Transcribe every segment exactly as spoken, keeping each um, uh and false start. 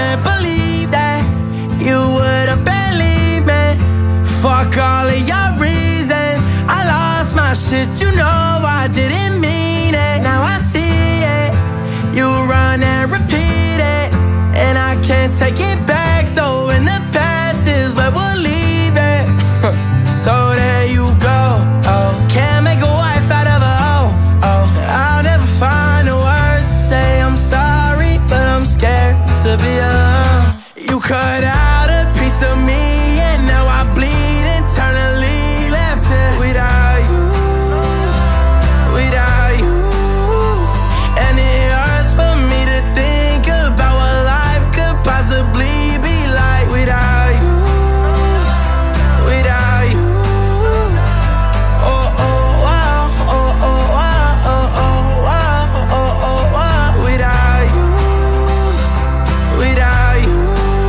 can't believe that you would've believed me. Fuck all of your reasons. I lost my shit, you know I didn't mean it. Now I see it. You run and repeat it, and I can't take it back. So in the past is where we'll leave it. So there you go. Oh, can't make a wife out of a hoe. Oh, I'll never find the words to say I'm sorry, but I'm scared to be alone. You cut out a piece of me, and now I bleed internally. Left it without you, without you. And it hurts for me to think about what life could possibly be like without you, without you. Oh, oh, wow, oh, oh, wow, oh, oh, wow, oh, oh, wow. Without you, without you.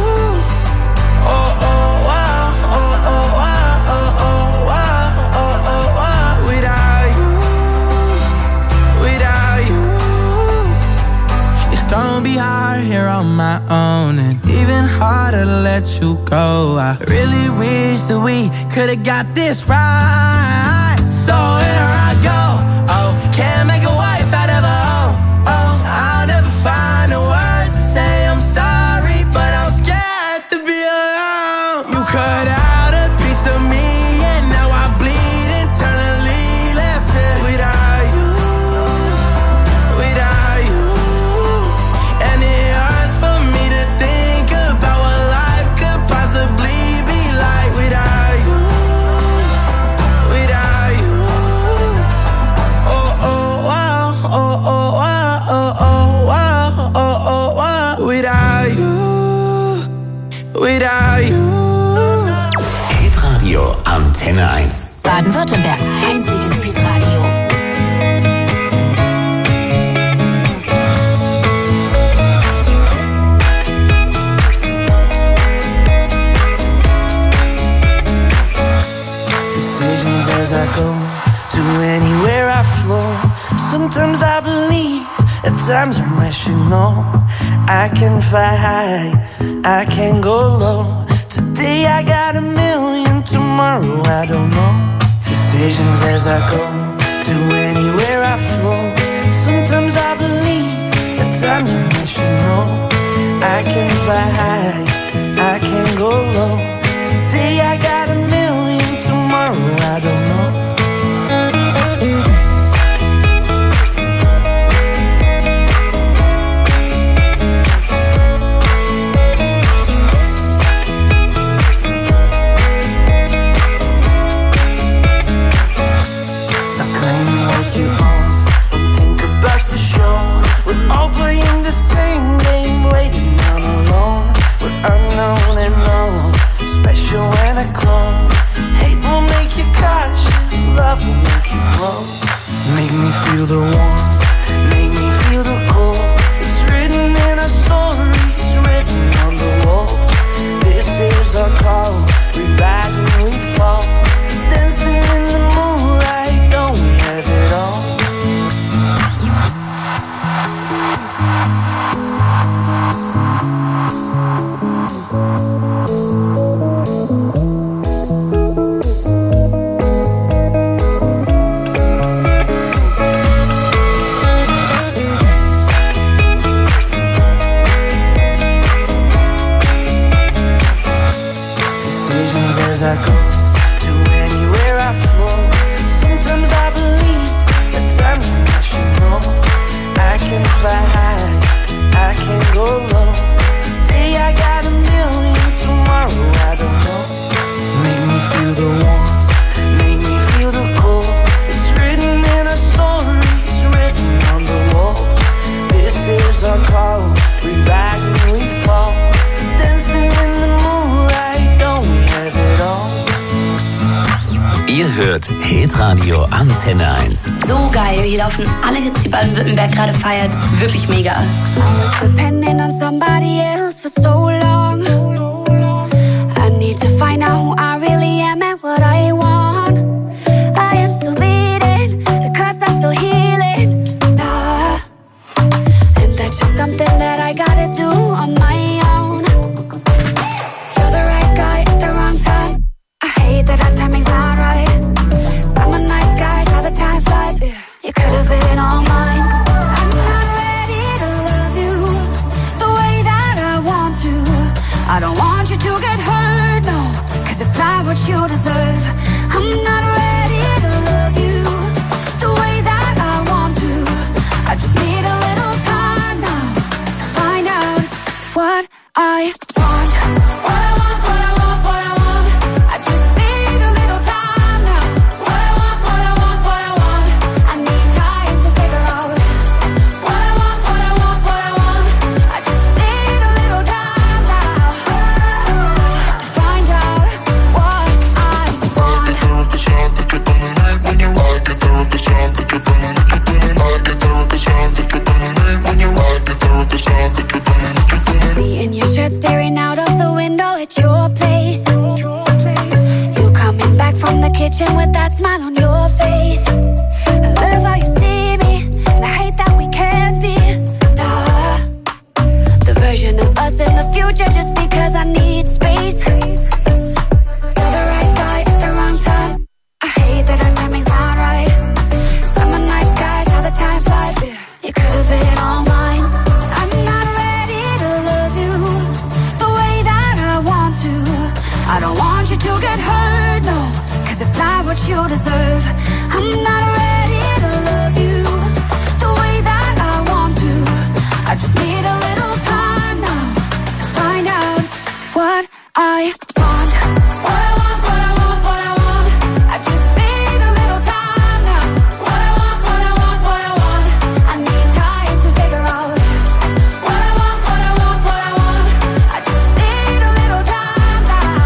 Oh, oh, wow, oh, oh, wow, oh, oh, wow, oh, oh, wow. Without you, without you. It's gonna be hard here on my own, and even harder to let you go. I really wish that we could've got this right. So here I go. Oh, can't make a wife out of a hoe. Oh, I'll never find the words to say I'm sorry, but I'm scared to be alone. You cut out a piece of me, and now I bleed internally. Left it without you, without you. And it hurts for me to think about what life could possibly be like without you, without you. Oh, oh, wow, oh, oh, wow, oh, oh, wow, oh, oh, wow. Without you, without you. Hitradio Antenne eins. Baden-Württembergs einziges Hitradio. Decisions as I go, to anywhere I flow. Sometimes I believe, at times I'm rational. I can fly high, I can go low. Today I got a million, tomorrow I don't know. Decisions as I go, to anywhere I flow. Sometimes I believe, at times I'm rational. I can fly high, I can go low. Today I got a million, tomorrow I don't know. Stop claiming what you own and think about the show. We're all playing the same game, waiting on alone. We're unknown and known, special when I clone. Hate will make you cautious, love will make you grow. Make me feel the warmth, make me feel the cold. It's written in our stories, written on the walls. This is our call, we rise and we fall. Dancing in the moonlight, don't we have it all? Decisions as I go, to anywhere I flow. Sometimes I believe, at times I'm rational. I can fly high, I can go low. Today I got a million, tomorrow I don't know. Make me feel the warmth, make me feel the cold. It's written in our stories, written on the walls. This is our call, we rise and we fall. Dancing in the moonlight, don't we have it all? Ihr hört Hitradio Antenne eins. So geil, hier laufen alle Hits, die Baden-Württemberg gerade feiert. Wirklich mega. I was depending on somebody else for so long. I need to find out who I really am and what I want. I am still bleeding, the cuts are still healing. Nah. And that's just something that I gotta do on my own. I don't want you to get hurt, no, cause it's not what you deserve. I'm not ready to love you the way that I want to. I just need a little time now to find out what I want. What I want, what I want, what I want. I just need a little time now. What I want, what I want, what I want. I need time to figure out what I want, what I want, what I want. I just need a little time now to find out what I want. Get there at the sound that you're gonna need when you ride. Get there at the sound that you're gonna need, you're gonna need. Get there at the sound that you're gonna need when you ride. Get there at the sound that you're gonna need, you're gonna need. Me in your shirt staring out of the window at your place. You coming back from the kitchen with that smile on your face. I love how you see me, and I hate that we can't be duh. The version of us in the future just because I need space. You're the right guy at the wrong time. I hate that our timing's not right. Summer night skies, how the time flies. You could have been all mine. I'm not ready to love you the way that I want to. I don't want you to get hurt, no, cause it's not what you deserve. I'm not ready to love you the way that I want to. I just need a little time now to find out what I want. What I want, what I want, what I want. I just need a little time now. What I want, what I want, what I want. I need time to figure out what I want, what I want, what I want. I just need a little time now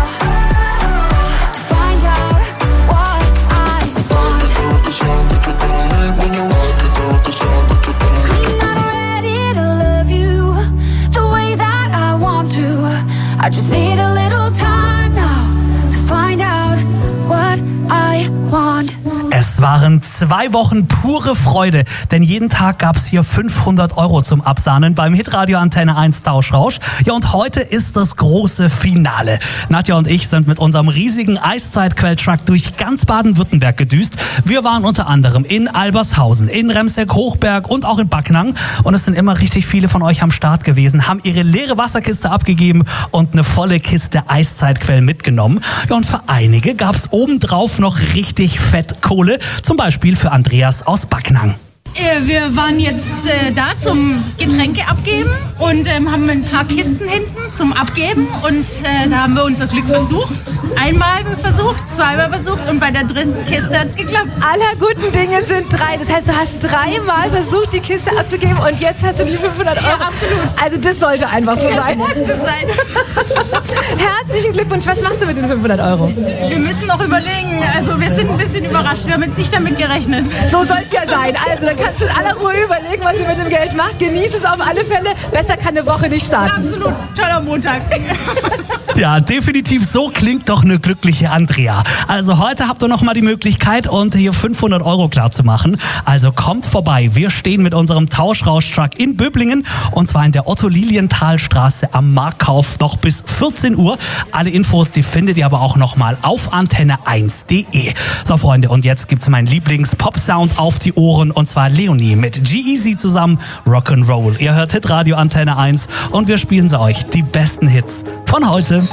to find out what I want. Get there at the sound that you're gonna need when you ride. Get there at the sound that you're gonna need. I'm not ready to love you the way that I want to. I just need a little time now to find out what I want. Es waren zwei Wochen pure Freude, denn jeden Tag gab's hier fünfhundert Euro zum Absahnen beim Hitradio Antenne eins Tauschrausch. Ja, und heute ist das große Finale. Nadja und ich sind mit unserem riesigen Eiszeitquelltruck durch ganz Baden-Württemberg gedüst. Wir waren unter anderem in Albershausen, in Remseck-Hochberg und auch in Backnang. Und es sind immer richtig viele von euch am Start gewesen, haben ihre leere Wasserkiste abgegeben und eine volle Kiste Eiszeitquell mitgenommen. Ja, und für einige gab's obendrauf noch richtig fett Kohle. Zum Beispiel für Andreas aus Backnang. Äh, wir waren jetzt äh, da zum Getränke abgeben und ähm, haben ein paar Kisten hinten zum Abgeben und äh, da haben wir unser Glück versucht. Einmal versucht, zweimal versucht und bei der dritten Kiste hat es geklappt. Aller guten Dinge sind drei. Das heißt, du hast dreimal versucht, die Kiste abzugeben und jetzt hast du die fünfhundert Euro. Ja, absolut. Also das sollte einfach so das sein. Das muss es sein. Herzlichen Glückwunsch. Was machst du mit den fünfhundert Euro? Wir müssen noch überlegen. Also wir sind ein bisschen überrascht. Wir haben jetzt nicht damit gerechnet. So soll es ja sein. Also dann kannst du in aller Ruhe überlegen, was ihr mit dem Geld macht. Genieß es auf alle Fälle. Besser kann eine Woche nicht starten. Absolut. Toller Montag. Ja, definitiv so klingt doch eine glückliche Andrea. Also heute habt ihr noch mal die Möglichkeit, und hier fünfhundert Euro klar zu machen. Also kommt vorbei. Wir stehen mit unserem Tauschrausch-Truck in Böblingen und zwar in der Otto-Lilienthal-Straße am Marktkauf noch bis vierzehn Uhr. Alle Infos, die findet ihr aber auch noch mal auf antenne eins punkt de. So Freunde, und jetzt gibt's meinen Lieblings-Pop-Sound auf die Ohren und zwar Leonie mit G-Eazy zusammen Rock'n'Roll. Ihr hört Hitradio Antenne eins und wir spielen sie euch die besten Hits von heute.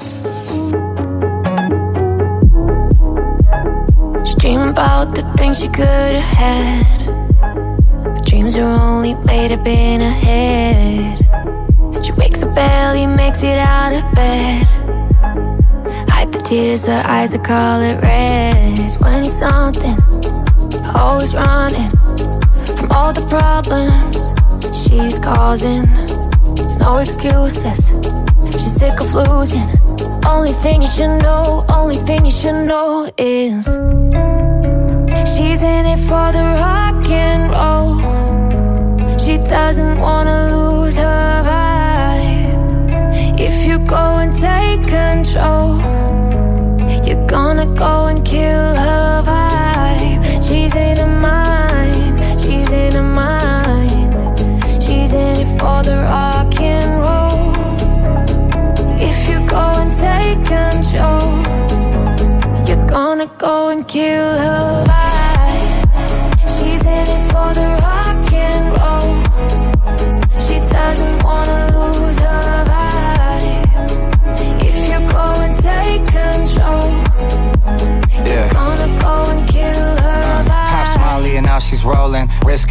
Dream about the things she could have had, but dreams are only made up in her head. She wakes up barely, makes it out of bed. Hide the tears, her eyes are color red. When you're something, always running from all the problems she's causing. No excuses, she's sick of losing. Only thing you should know, only thing you should know is she's in it for the rock and roll. She doesn't wanna lose her vibe. If you go and take control, you're gonna go and kill her vibe. She's in her mind, she's in her mind. She's in it for the rock and roll. If you go and take control, you're gonna go and kill her vibe. She's in it for the rock and roll. She doesn't wanna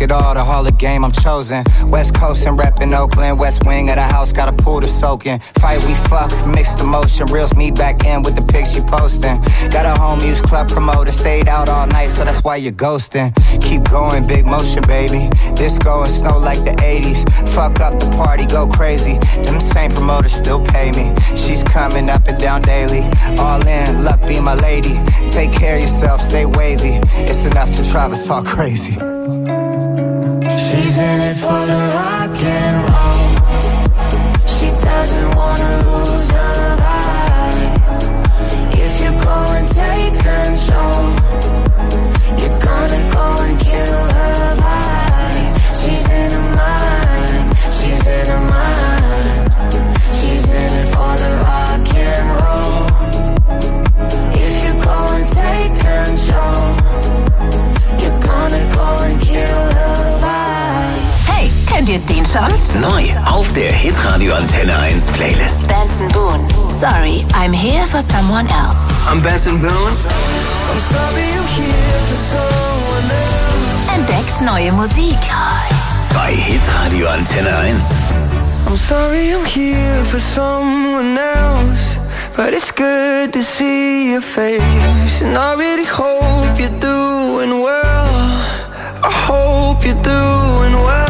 it all, the Hall of Game, I'm chosen. West Coast and reppin' Oakland, West Wing of the house, got a pool to soak in. Fight, we fuck, mixed emotion, reels me back in with the pics you posting. Got a home use club promoter, stayed out all night, so that's why you're ghosting. Keep going, big motion, baby. Disco and snow like the eighties. Fuck up the party, go crazy. Them same promoters still pay me. She's coming up and down daily. All in, luck be my lady. Take care of yourself, stay wavy. It's enough to drive us all crazy. She's in it for the rock and roll. She doesn't wanna lose her vibe. If you go and take control, you're gonna go and kill her vibe. She's in her mind, she's in her mind. She's in it for the rock and roll. If you go and take control, you're gonna go and kill her vibe. Hey, kennt ihr den schon? Neu auf der Hitradio Antenne eins Playlist. Benson Boone. Sorry, I'm here for someone else. I'm Benson Boone. I'm sorry I'm here for someone else. Entdeckt neue Musik. Bei Hitradio Antenne eins. I'm sorry I'm here for someone else, but it's good to see your face. And I really hope you're doing well. I hope you're doing well.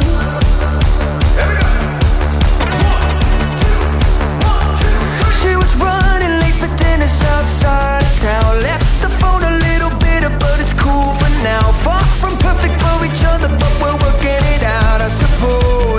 She was running late for dinner outside of town. Left the phone a little bitter, but it's cool for now. Far from perfect for each other, but we're working it out, I suppose.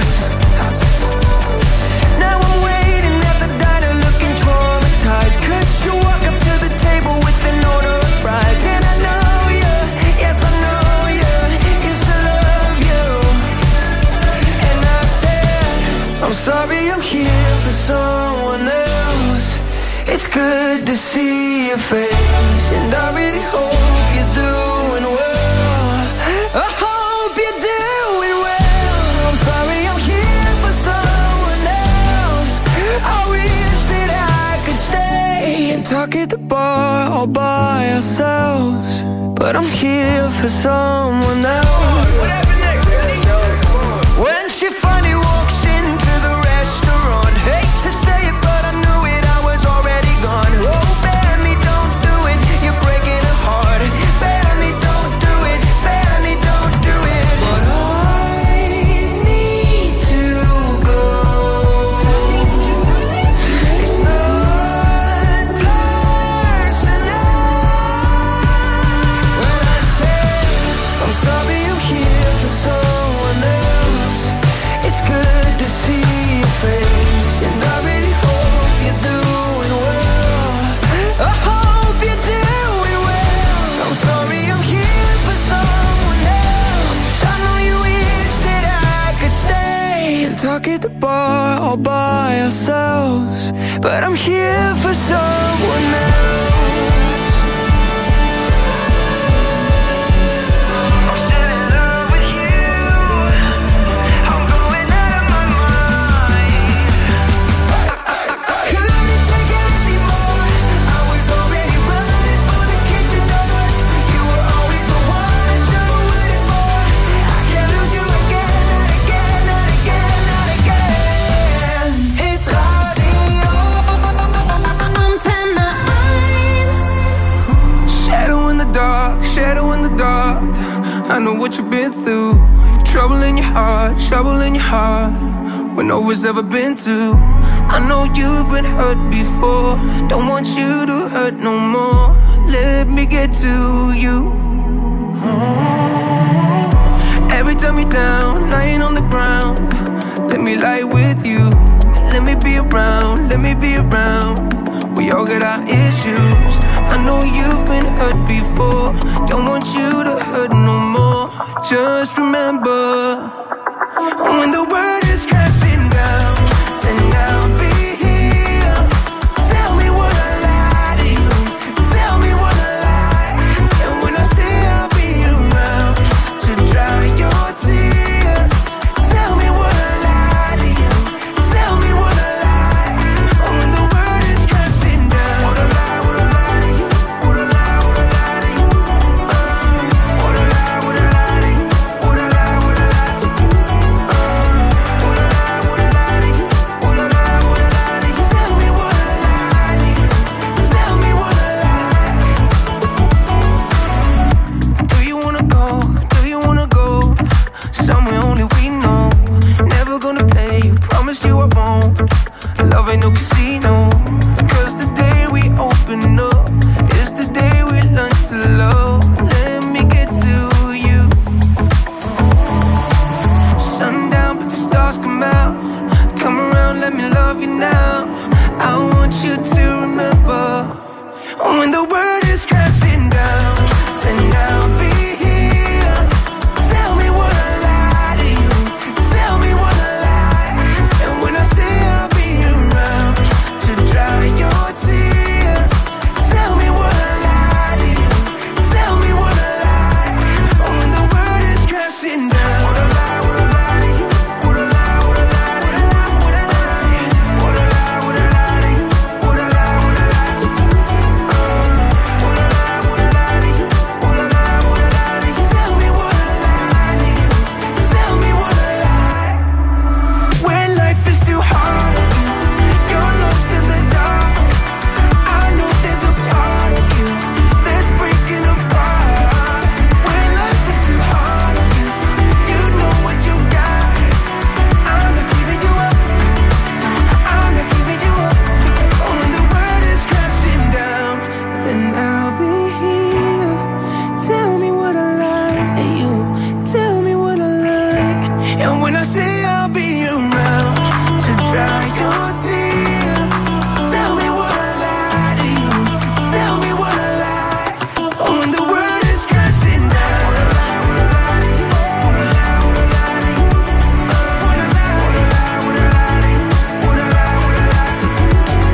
Now I'm waiting at the diner looking traumatized, cause you walk up to the table with an order of fries. And I know you, yes I know you, used to love you. And I said, I'm sorry I'm here for someone else. It's good to see your face, and I really hope you're doing well. I hope you're doing well. I'm sorry I'm here for someone else. I wish that I could stay and talk at the bar all by ourselves, but I'm here for someone else. What happened next? When she finally walks into the restaurant, hate to say it, but I knew it, I was already gone. Oh, Benny, don't do it, you're breaking her heart. Benny, don't do it, Benny, don't do it. But I need to go. It's not personal. When I say I'm sorry I'm here for someone else, it's good to see your face, and I really hope you're doing well. I hope you're doing well. I'm sorry I'm here for someone else. I know you wish that I could stay and talk at the bar all by ourselves, but I'm here for someone else. I'm still in love with you. I'm going out of my mind. I couldn't take it anymore. I was already running for the kitchen doors. You were always the one I should've waited for. I can't lose you again, not again, not again, not again. It's radio Antenne eins. Shadow in the dark, shadow in the dark. I know what you've been through. Trouble in your heart, trouble in your heart, when no one's ever been to. I know you've been hurt before. Don't want you to hurt no more. Let me get to you. Every time you're down, lying on the ground, let me lie with you. Let me be around, let me be around. We all got our issues. I know you've been hurt before. Don't want you to hurt no more. Just remember, when the world is crashing down, then I'll be here. Tell me what I lie to you. Tell me what I lie. And when I say I'll be around to dry your tears, tell me what I lie to you. Tell me what I lie. When the world is crashing down, what I lie, what I lie to you. What I lie, what I lie to you. Uh, what I lie, what I lie to you. What I lie, love you now. I want you to remember, when the world is crashing down, then I'll be here. Tell me what I lie to you. Tell me what I lie. And when I say I'll be around to dry your tears, tell me what I lie to you. Tell me what I lie. When the world is crashing down, what I lie, what I lie to you. What I lie, what I lie to you. What I lie, what I lie, what I lie to you. What I lie, what I lie to you. What I lie, what I lie to you. What I lie, what I lie to you. Tell me what I lie to you. Tell me what I lie. When life is too hard on you, you're lost in the dark. I know there's a part of you that's breaking apart. When life is too hard on you, you know what you got. I'm not giving you up. I'm not giving you up. When the world is crashing down, then I'll be here. Tell me what I like, and you tell me what I like. And when I say I'll be around to dry your tears, tell me what I lie to you. Tell me what I lie. When the world is crashing down, what I lie, what I lie to you. What I lie, what I lie to you. What I lie, what I lie, what I lie to you. What I lie, what I lie to you.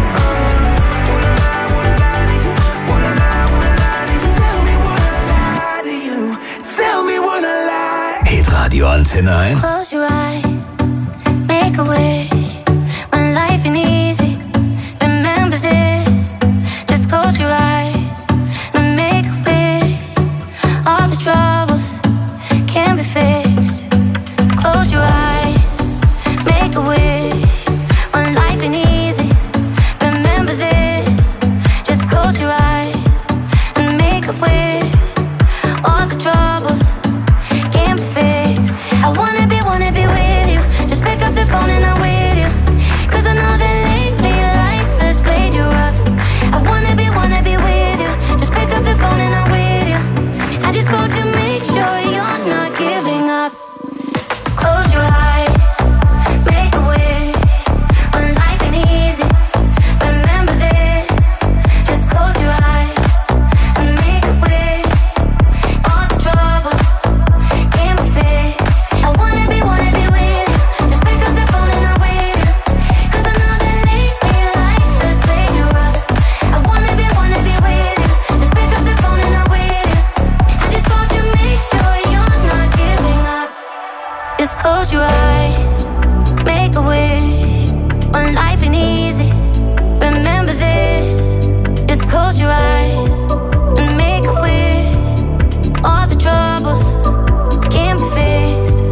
What I lie, what I lie to you. What I lie, what I lie to you. Tell me what I lie to you. Tell me what I lie. Hitradio Antenne eins. Close your eyes, make a wish. When life ain't easy, remember this. Just close your eyes and make a wish. All the troubles can be fixed. Close your eyes, make a wish. When life ain't easy, remember this. Just close your eyes and make a wish. All the troubles can be fixed. I wanna be, wanna be with you. Just pick up the phone and I'm with you. Cause I know that lately life has played you rough. I wanna be, wanna be with you. Just pick up the phone and I'm with you. I just called to make sure you're not giving up. Close your eyes, make a wish. When life ain't easy, remember this. Just close your eyes and make a wish. All the troubles can be fixed. I wanna be, wanna be with you. Just pick up the phone and I'm with you. Cause I know that lately life has played you rough. I wanna be, wanna be with you. Just pick up the phone and I'm with you. I just called to make sure you're not giving up. Just close your eyes, make a wish. When life ain't easy, remember this. Just close your eyes and make a wish. All the troubles can be fixed.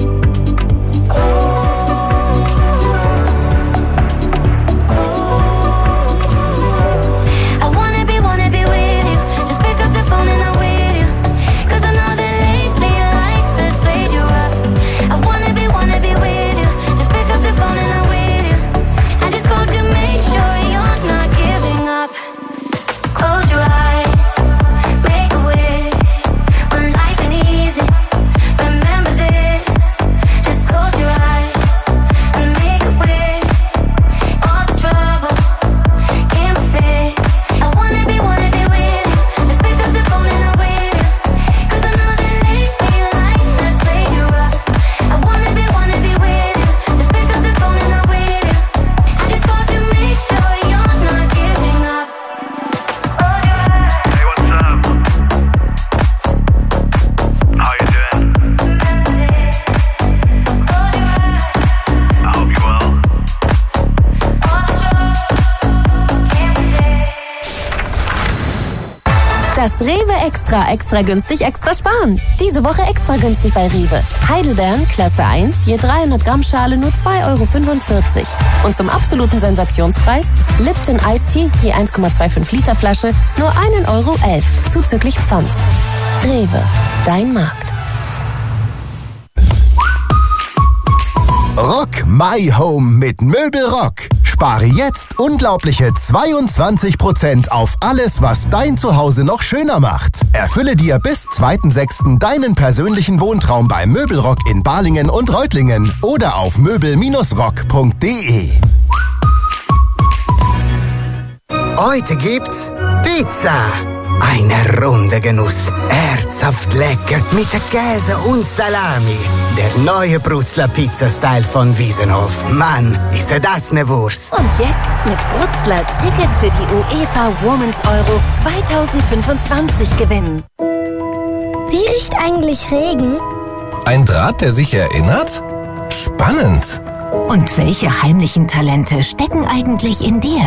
I wanna be, wanna be with you. Just pick up the phone and I'm with you. Cause I know that lately life has played you rough. I wanna be, wanna be with you. Just pick up the phone and I'm with you. I just called to make sure you're not giving up. Close your eyes, make a wish. When life ain't easy, remember this. Just close your eyes and make a wish. All the troubles can be fixed. I wanna be, wanna be with you. Just pick up the phone and I'm with you. Cause I know that lately life has played you rough. I wanna be, wanna be with you. Just pick up the phone and I'm with you. I just called to make sure you're not giving up. Hey, what's up? How you doing? I hope you're well. Das Rewe Extra, extra günstig, extra sparen. Diese Woche extra günstig bei Rewe. Heidelbeeren, Klasse eins, je dreihundert Gramm Schale nur zwei Euro fünfundvierzig. Und zum absoluten Sensationspreis Lipton Iced Tea, je eins Komma fünfundzwanzig Liter Flasche, nur ein Euro elf, zuzüglich Pfand. Rewe, dein Markt. Rock My Home mit Möbelrock. Spare jetzt unglaubliche zweiundzwanzig Prozent auf alles, was dein Zuhause noch schöner macht. Erfülle dir bis zweiten sechsten deinen persönlichen Wohntraum bei Möbelrock in Balingen und Reutlingen oder auf möbel Bindestrich rock punkt de. Heute gibt's Pizza. Eine runde Genuss, herzhaft lecker mit Käse und Salami. Der neue Brutzler Pizza-Style von Wiesenhof. Mann, ist das ne Wurst. Und jetzt mit Brutzler Tickets für die UEFA Women's Euro zwanzig fünfundzwanzig gewinnen. Wie riecht eigentlich Regen? Ein Draht, der sich erinnert? Spannend. Und welche heimlichen Talente stecken eigentlich in dir?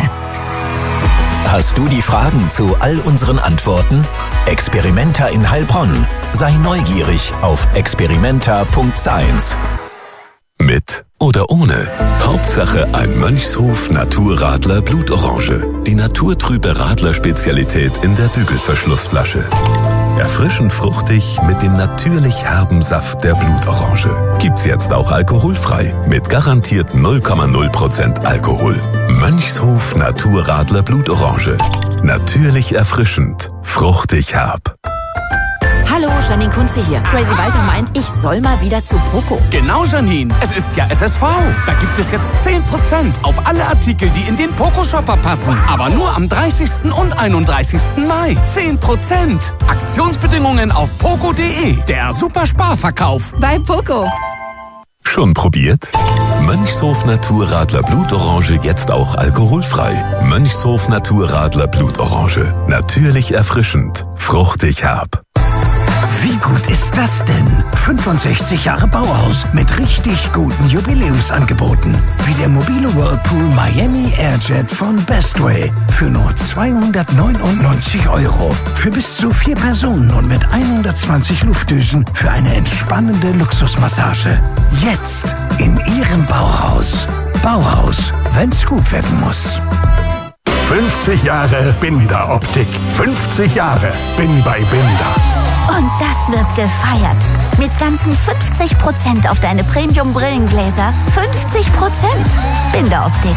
Hast du die Fragen zu all unseren Antworten? Experimenta in Heilbronn. Sei neugierig auf experimenta punkt science. Mit oder ohne. Hauptsache ein Mönchshof Naturradler Blutorange. Die naturtrübe Radler-Spezialität in der Bügelverschlussflasche. Erfrischend fruchtig mit dem natürlich herben Saft der Blutorange. Gibt's jetzt auch alkoholfrei mit garantiert null Komma null Prozent Alkohol. Mönchshof Naturradler Blutorange. Natürlich erfrischend, fruchtig herb. Hallo, Janine Kunze hier. Crazy Walter meint, ich soll mal wieder zu Poco. Genau, Janine. Es ist ja S S V. Da gibt es jetzt zehn Prozent auf alle Artikel, die in den Poco-Shopper passen. Aber nur am dreißigsten und einunddreißigsten Mai. zehn Prozent. Aktionsbedingungen auf poco punkt de. Der Super-Sparverkauf. Bei Poco. Schon probiert? Mönchshof Naturradler Blutorange jetzt auch alkoholfrei. Mönchshof Naturradler Blutorange. Natürlich erfrischend, fruchtig herb. Wie gut ist das denn? fünfundsechzig Jahre Bauhaus mit richtig guten Jubiläumsangeboten. Wie der mobile Whirlpool Miami Airjet von Bestway für nur zweihundertneunundneunzig Euro. Für bis zu vier Personen und mit hundertzwanzig Luftdüsen für eine entspannende Luxusmassage. Jetzt in Ihrem Bauhaus. Bauhaus, wenn's gut werden muss. fünfzig Jahre Binder-Optik. fünfzig Jahre bin bei Binder. Und das wird gefeiert. Mit ganzen fünfzig Prozent auf deine Premium-Brillengläser. fünfzig Prozent. Binder-Optik.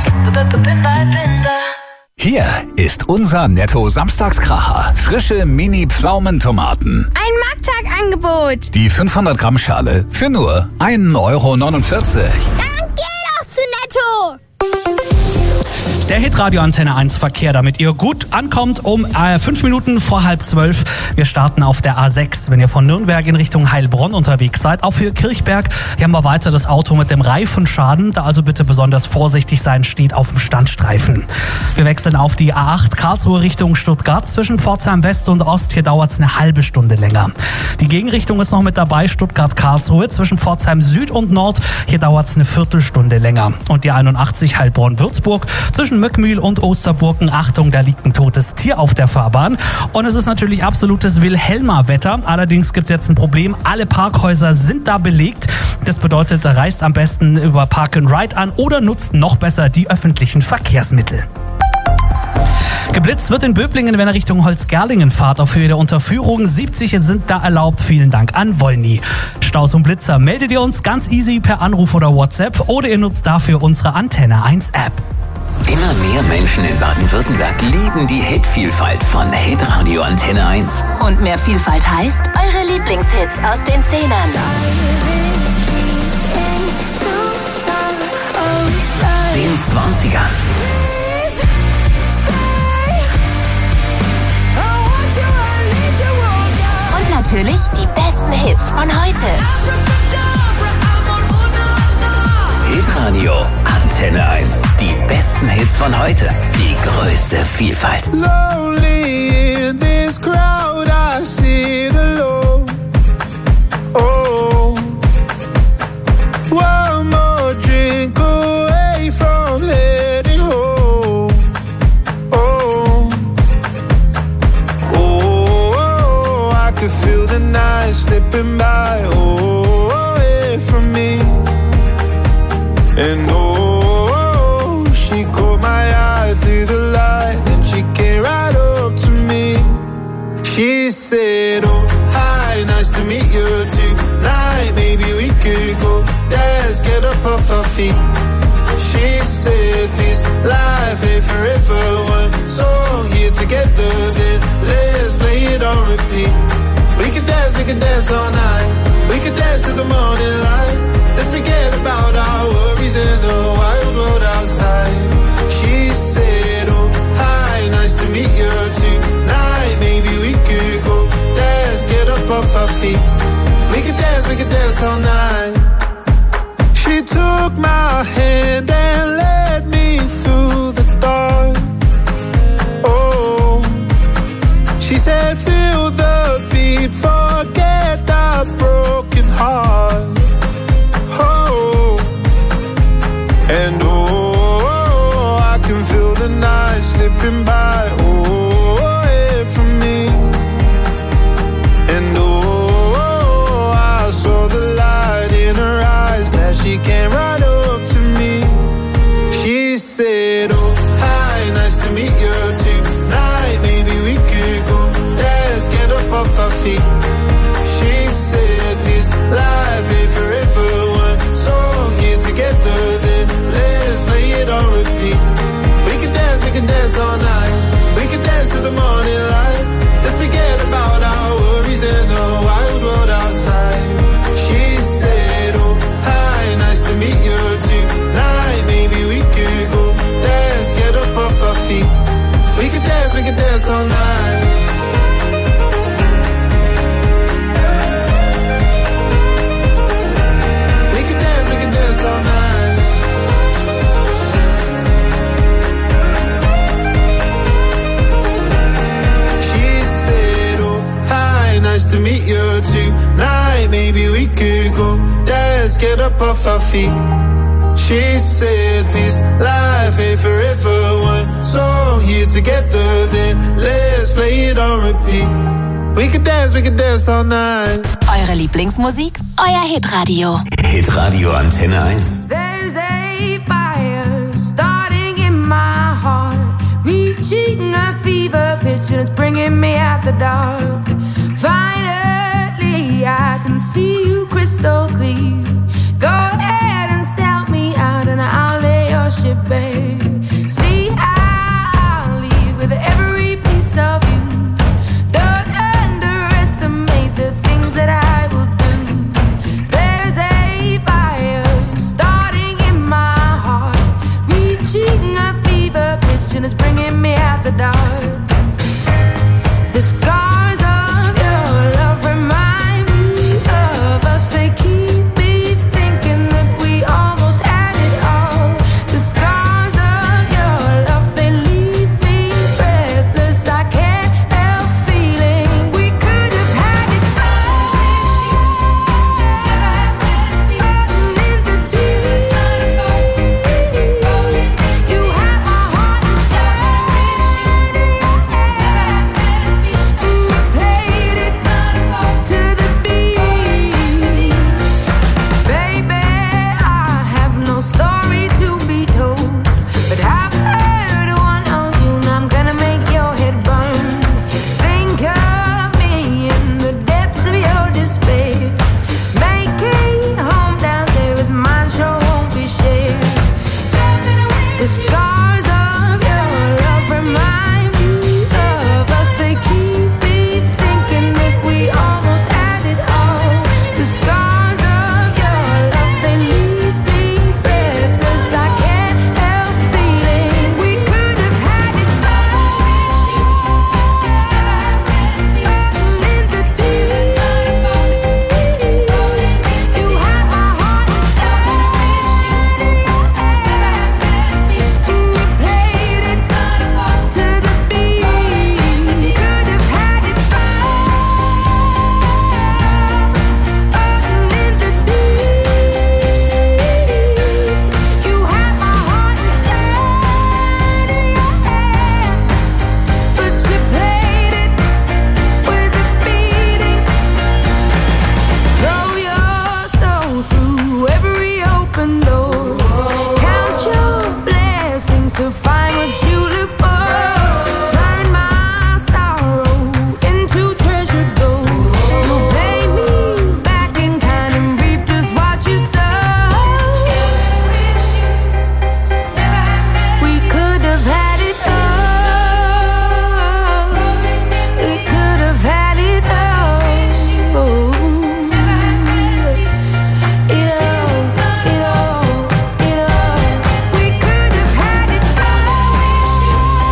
Hier ist unser Netto-Samstagskracher. Frische Mini-Pflaumentomaten. Ein Markttagangebot. Die fünfhundert Gramm Schale für nur ein Euro neunundvierzig. Dann geh doch zu Netto. Der Hitradio Antenne eins Verkehr, damit ihr gut ankommt, um äh, fünf Minuten vor halb zwölf. Wir starten auf der A sechs, wenn ihr von Nürnberg in Richtung Heilbronn unterwegs seid. Auch für Kirchberg, hier haben wir weiter das Auto mit dem Reifenschaden. Da also bitte besonders vorsichtig sein, steht auf dem Standstreifen. Wir wechseln auf die A acht Karlsruhe Richtung Stuttgart. Zwischen Pforzheim West und Ost, hier dauert es eine halbe Stunde länger. Die Gegenrichtung ist noch mit dabei, Stuttgart-Karlsruhe. Zwischen Pforzheim Süd und Nord, hier dauert es eine Viertelstunde länger. Und die einundachtzig Heilbronn-Würzburg, zwischen Mückmühl und Osterburgen. Achtung, da liegt ein totes Tier auf der Fahrbahn. Und es ist natürlich absolutes Wilhelma-Wetter. Allerdings gibt es jetzt ein Problem. Alle Parkhäuser sind da belegt. Das bedeutet, reist am besten über Park and Ride an oder nutzt noch besser die öffentlichen Verkehrsmittel. Geblitzt wird in Böblingen, wenn er Richtung Holzgerlingen fahrt, auf Höhe der Unterführung. siebzig sind da erlaubt. Vielen Dank an Wollny. Staus und Blitzer meldet ihr uns ganz easy per Anruf oder WhatsApp oder ihr nutzt dafür unsere Antenne eins App. Immer mehr Menschen in Baden-Württemberg lieben die Hitvielfalt von Hitradio Antenne eins. Und mehr Vielfalt heißt eure Lieblingshits aus den Zehnern. Den zwanzigern. Und natürlich die besten Hits von heute. Hitradio Antenne eins. Die besten Hits von heute. Die größte Vielfalt. Lonely in this crowd, I sit alone. Oh, one more drink away from heading home. Oh, oh, oh, I could feel the night slipping by. Oh, away from me. And oh, she caught my eye through the light, and she came right up to me. She said, oh, hi, nice to meet you tonight. Maybe we could go dance, get up off our feet. She said, this life ain't forever. One song here together, then let's play it on repeat. We could dance, we could dance all night. We could dance to the morning light. Let's forget about our worries and the wild world outside. She said, oh, hi, nice to could dance, we could dance all night. She took my hand and led me through the dark. Oh, she said feel the beat, forget the broken heart. Oh, and oh, I can feel the night slipping by. Oh, away from me. And oh, I saw the light in her eyes, glad she came right up to me. She said, oh, hi, nice to meet you tonight. Maybe we could go, let's get up off our feet. She said, this life ain't forever, one song here together, then let's play it on repeat. We can dance, we can dance all night. We can dance to the morning light. Let's forget about our worries and the wild world outside. She said, oh, hi, nice to meet you tonight. Maybe we could go dance, get up off our feet. We could dance, we could dance all night. We could dance, we could dance all night. She said, oh, hi, nice to meet you tonight. Maybe we could go dance, get up off our feet. She said this life ain't forever, one song here together, then let's play it on repeat. We could dance, we could dance all night. Eure Lieblingsmusik? Euer Hitradio. Hitradio Antenne eins. There's a fire starting in my heart, reaching a fever pitch and it's bringing me out the dark. Finally I can see you crystal clear. Go ahead and sell me out and I'll lay your ship bare. See, I'll leave with every piece of you. Don't underestimate the things that I will do. There's a fire starting in my heart, reaching a fever pitch and it's bringing me out the dark. The scars of your love remind me of us. They keep me thinking that we almost had it all. The scars of your love, they leave me breathless. I can't help feeling we could have had it all. Rolling in the deep. You have my heart inside. And you played it to the beat. Baby, I have no story to be told, but I've heard one on you and I'm gonna make your head burn. Think of me in the depths of your despair. Make a home down there as mine sure won't be shared. The scars of your love remind me of us. They keep me thinking that we almost had it all. The scars of your love, they leave me breathless. I can't help feeling we could have had it all. Rolling in the deep. You have my heart inside. And you played it to the beat. Could have had it all. Rolling in the deep. You have my heart inside, but you played it with a beating. Throw your soul through every open door. Count your blessings to find what you look for. Turn my sorrow into treasure gold. You'll pay me back in kind and reap just what you sow. We could have had it all. We could have had it all. It all, it all, it all. We could have had it all.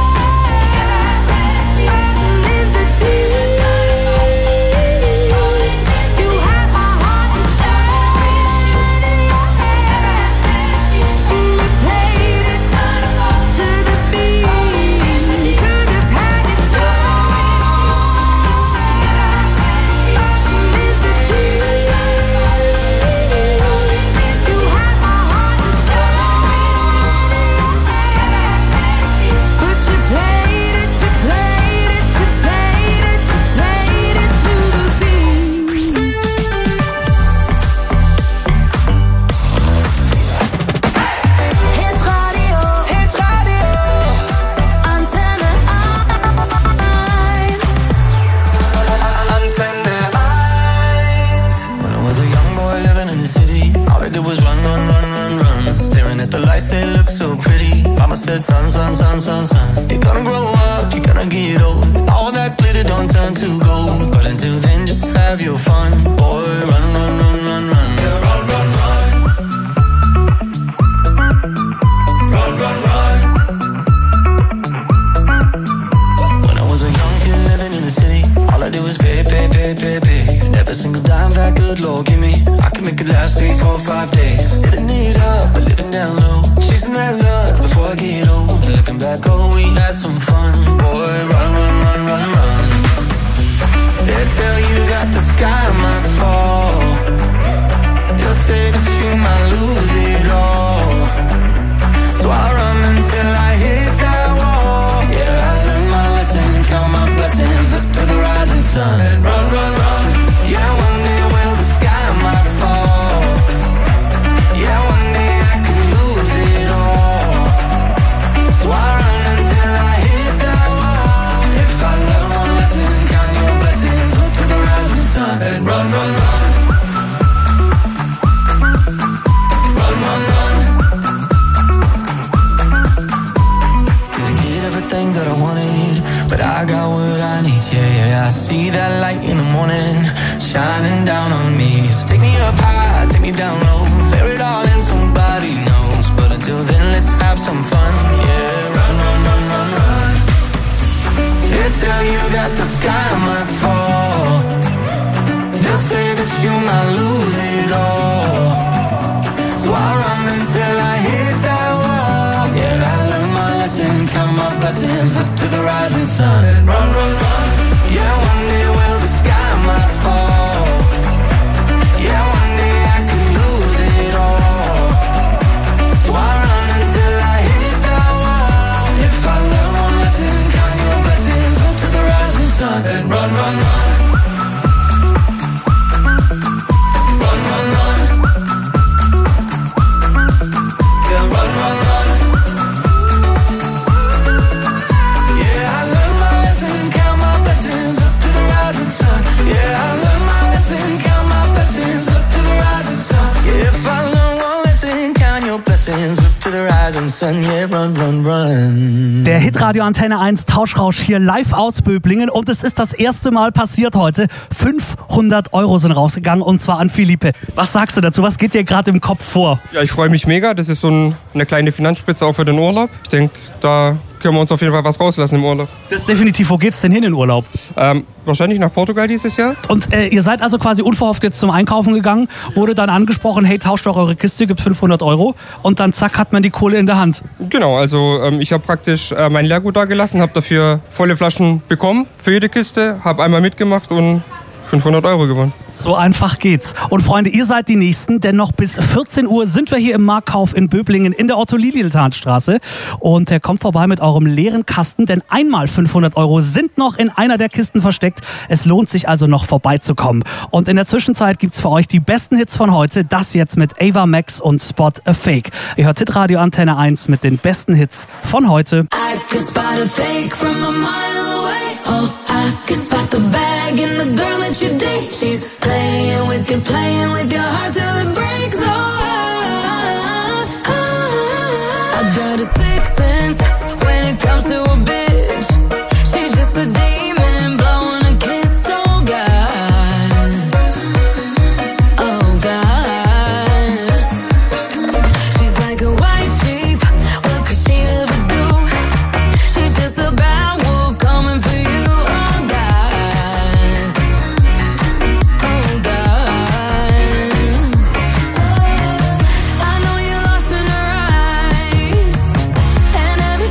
said, son, son, son, son, son, you're gonna grow up, you're gonna get old. All that glitter don't turn to gold. But until then, just have your fun. Boy, run, run, run, run, run. Yeah, run, run, run. Run, run, run. When I was a young kid living in the city, all I did was pay, pay, pay, pay, pay. Never single dime that good Lord give me. I can make it last three, four, five days. Living it up, but living down low. Chasing that luck before I get old. Looking back, oh, we had some fun. Boy, run, run, run, run, run. They tell you that the sky might fall. They'll say that you might lose it all. So I run until I hit that wall. Yeah, I learned my lesson, count my blessings up to the rising sun. And run, run, run. Yeah, one day will the sky might fall. Yeah, one day I could lose it all. So I run until I hit that wall. If I learn one lesson, count your blessings up to the rising sun. And run, run, run. Run, run, run. Didn't get everything that I wanted, but I got what I need, yeah, yeah. I see that light in the morning, shining down on me. So take me up high, take me down low, bear it all in, somebody knows. But until then, let's have some fun, yeah. Run, run, run, run, run. They tell you that the sky might fall. They'll say that you might lose it all. So I run until I hit that wall. Yeah, I learned my lesson, count my blessings up to the rising sun. And run, run, run. Yeah, one day will the sky might fall. Yeah, one day I could lose it all. So I run until I hit that wall. If I learn one lesson, count your blessings up to the rising sun. And run, run, run. Run, run, run. Yeah, run, run, run. Yeah, I learned my lesson, count my blessings up to the rising sun. Yeah, I learned my lesson, count my blessings up to the rising sun. Yeah, if I learn one lesson, count your blessings up to the rising sun. Yeah, run, run, run. Der Hitradio Antenne eins Tauschrausch hier live aus Böblingen und es ist das erste Mal passiert heute. fünfhundert Euro sind rausgegangen und zwar an Philippe. Was sagst du dazu? Was geht dir gerade im Kopf vor? Ja, ich freue mich mega. Das ist so ein, eine kleine Finanzspitze auch für den Urlaub. Ich denke, da können wir uns auf jeden Fall was rauslassen im Urlaub. Das ist definitiv. Wo geht's denn hin in Urlaub? Ähm, wahrscheinlich nach Portugal dieses Jahr. Und äh, ihr seid also quasi unverhofft jetzt zum Einkaufen gegangen, wurde dann angesprochen, hey, tauscht doch eure Kiste, gibt fünfhundert Euro und dann zack, hat man die Kohle in der Hand. Genau, also ähm, ich habe praktisch äh, mein Leergut da gelassen, habe dafür volle Flaschen bekommen für jede Kiste, habe einmal mitgemacht und fünfhundert Euro gewonnen. So einfach geht's. Und Freunde, ihr seid die Nächsten, denn noch bis vierzehn Uhr sind wir hier im Marktkauf in Böblingen in der Otto-Lilienthal-Straße. Und äh, kommt vorbei mit eurem leeren Kasten, denn einmal fünfhundert Euro sind noch in einer der Kisten versteckt. Es lohnt sich also noch vorbeizukommen. Und in der Zwischenzeit gibt's für euch die besten Hits von heute. Das jetzt mit Ava Max und Spot a Fake. Ihr hört Hitradio Antenne eins mit den besten Hits von heute. I could spot a fake from a mile away. Oh, I could spot the bag in the girl that you date. She's playing with you, playing with your heart till it breaks. Oh, I, I, I got a sixth sense when it comes to a bitch. She's just a demon blowing a kiss. Oh God, oh God. She's like a white sheep. What could she ever do? She's just a bad wolf coming for you. Oh God, oh God. I know you're lost in her eyes, and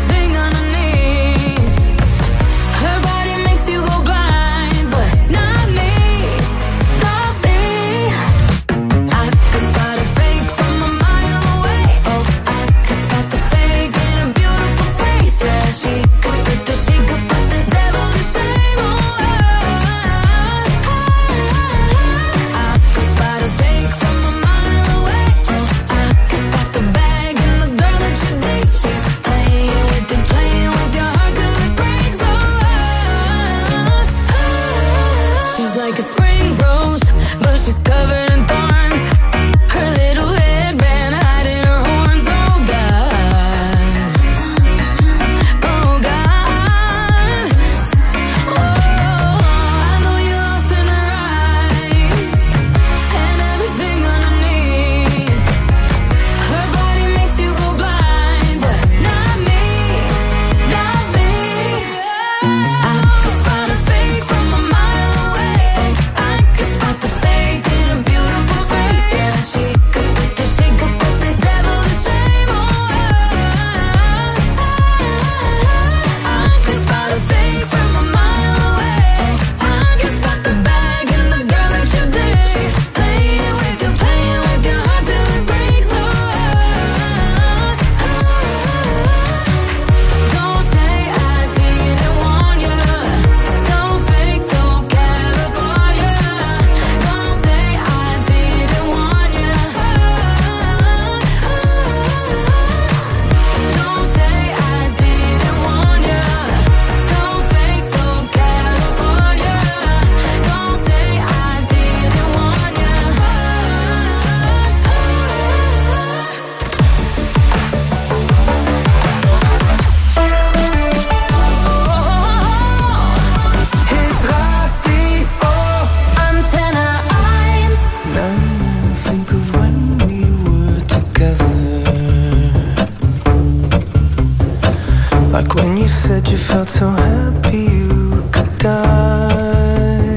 And you said you felt so happy you could die.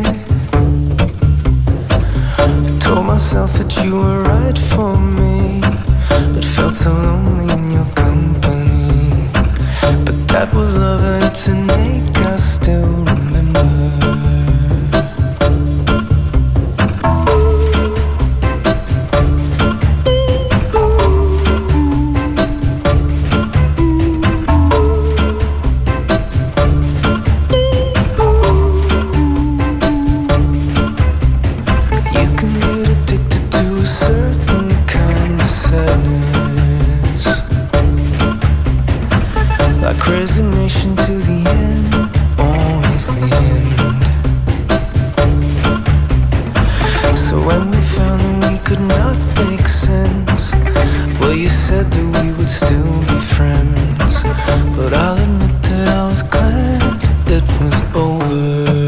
I told myself that you were right for me, but felt so lonely in your company. But that was love and it's an ache I still remember. Resignation to the end, always the end. So when we found that we could not make sense, well, you said that we would still be friends. But I'll admit that I was glad it was over.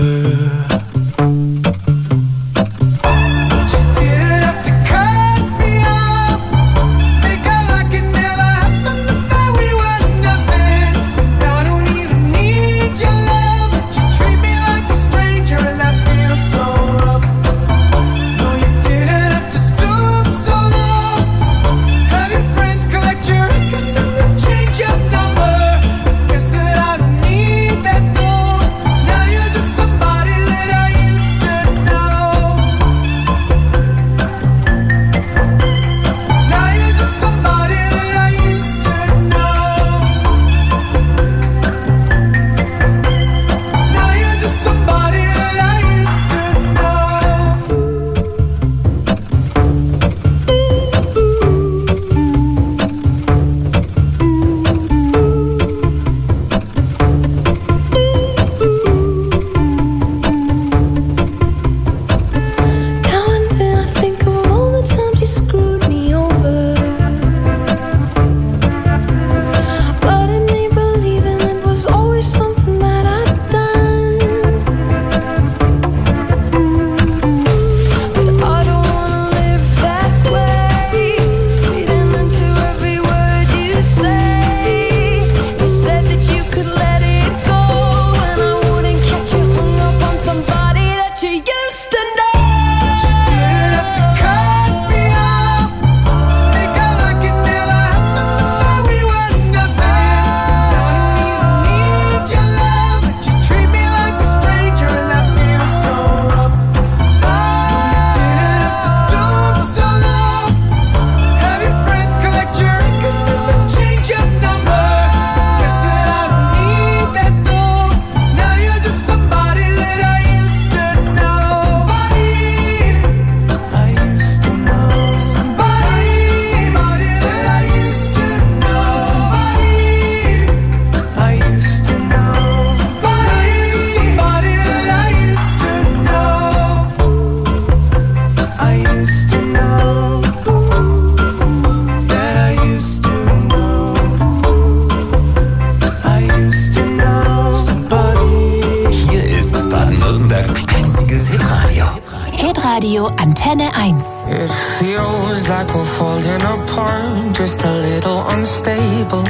Hitradio Antenne eins. It feels like we're falling apart, just a little unstable.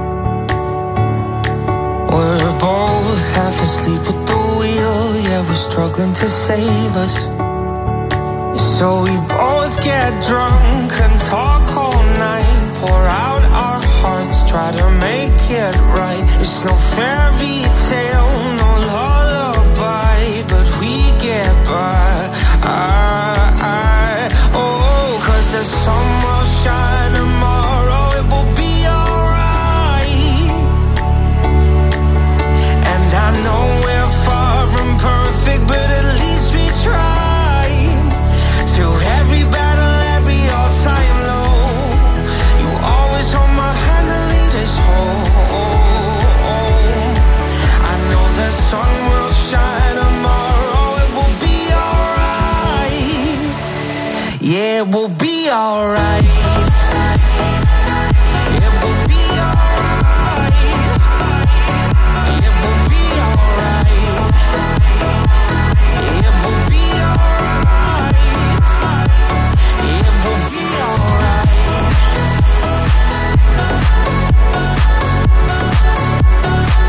We're both half asleep at the wheel, yeah, we're struggling to save us. So we both get drunk and talk all night, pour out our hearts, try to make it right. It's no fairy tale, no lullaby, but we get by. I, I, oh, 'cause the sun will shine tomorrow, it will be alright. And I know we're far from perfect, but at least we try. Through every battle, every all-time low, you always hold my hand and lead us home. I know the sun will shine tomorrow, it will be alright. Yeah, it will be alright. It will be alright. It will be alright. It will be alright. It will be alright.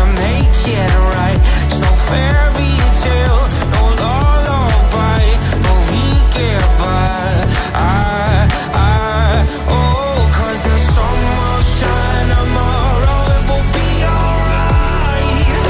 make it right. It's no fairy tale, no lullaby, but we get by. I, I, oh, 'cause the sun will shine tomorrow, it will be alright.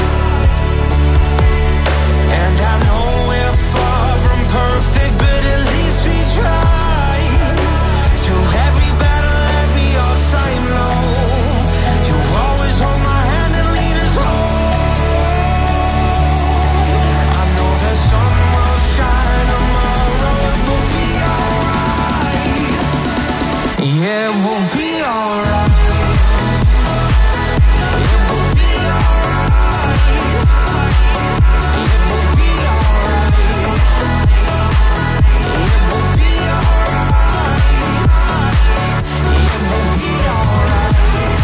And I know we're far from perfect, but at least we tried. Through every battle, every all-time low, you always hold my hand and lead us home. I know the sun will shine tomorrow, it will be alright. Yeah, it will be alright. It will be alright. It will be alright. It will be alright. It will be alright.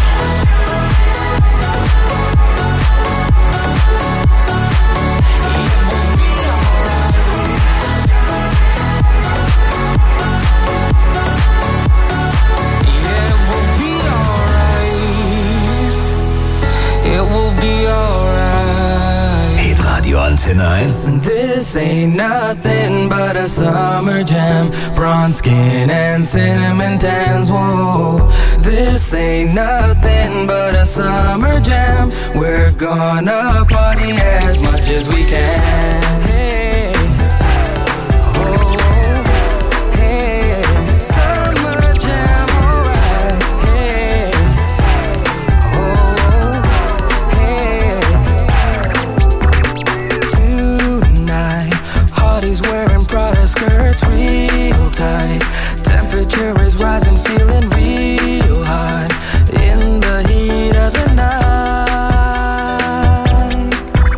It will be alright. Hitradio Antenne eins. This ain't nothing but a summer jam. Bronze skin and cinnamon tans. Whoa. This ain't nothing but a summer jam. We're gonna party as much as we can. Hey. Oh. Hey. Summer jam, alright. Hey. Tonight, Hardy's wearing Prada skirts real tight. Temperature is rising, feeling real hot in the heat of the night.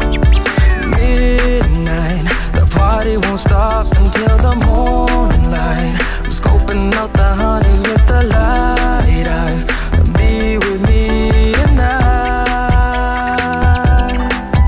Midnight, the party won't stop until the morning light. I'm scoping out the honeys with the light eyes. Be with me tonight.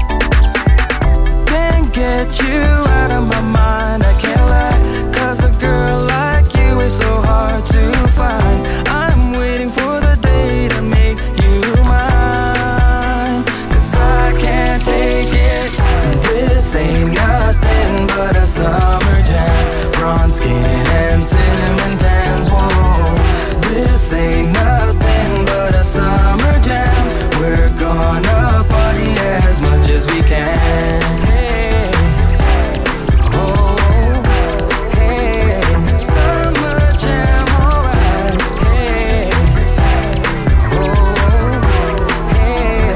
Can't get you out of my mind, I can't lie. 'Cause a girl like you is so hard to find. I'm waiting for the day to make you mine. 'Cause I can't take it. This ain't nothing but a summer jam. Bronze skin and cinnamon tans. Whoa. This ain't nothing but a summer jam. We're gonna party as much as we can. Hey. Oh. Hey. Summer jam, alright. Hey. Oh. Hey.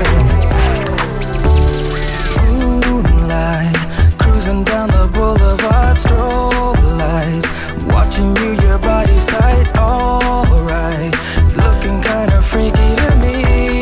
Moonlight, cruising down the boulevard, strobe lights. Watching you, your body's tight, alright. Looking kinda freaky to me.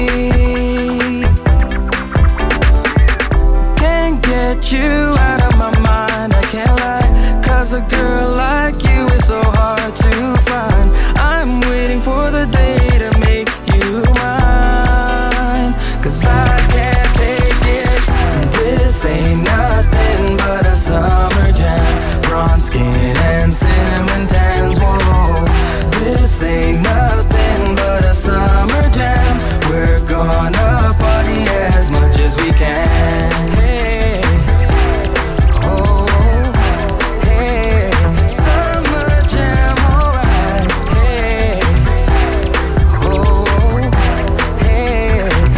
Can't get you out of my mind, I can't lie. 'Cause a girl like you is so hard to find. I'm waiting for the day to make you mine. 'Cause I can't take it. This ain't nothing but a summer jam. Bronze skin and cinnamon tans. Whoa. This ain't nothing but a summer jam. We're gonna party as much as we can. Hey. Oh. Hey. Summer jam, alright. Hey. Oh. Hey.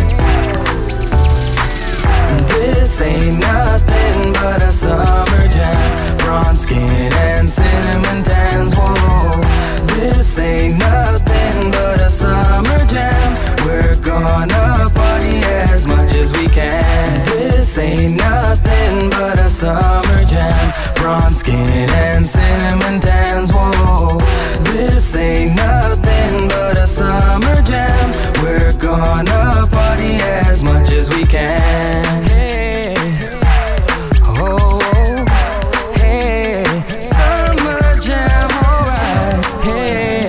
This ain't nothing but a summer jam. Bronze skin and cinnamon tans. Whoa. This ain't nothing but a summer jam. We're gonna party as much as we can. This ain't nothing but a summer jam. Bronze skin and cinnamon tans. Whoa. This ain't nothing but a summer jam. We're gonna party as much as we can. Hey. Oh. Hey. Summer jam, alright. Hey.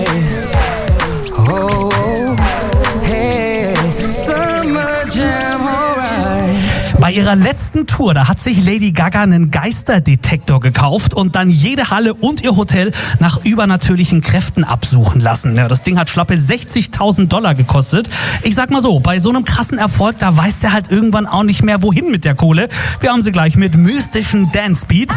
Oh. Hey. Summer jam, alright. Bei ihrer letzten Tour, da hat sich Lady Gaga einen Geisterdetektor gekauft und dann jede Halle und ihr Hotel nach übernatürlichen Kräften absuchen lassen. Ja, das Ding hat schlappe sechzigtausend Dollar gekostet. Ich sag mal so, bei so einem krassen Erfolg, da weiß der halt irgendwann auch nicht mehr, wohin mit der Kohle. Wir haben sie gleich mit mystischen Dance Beats.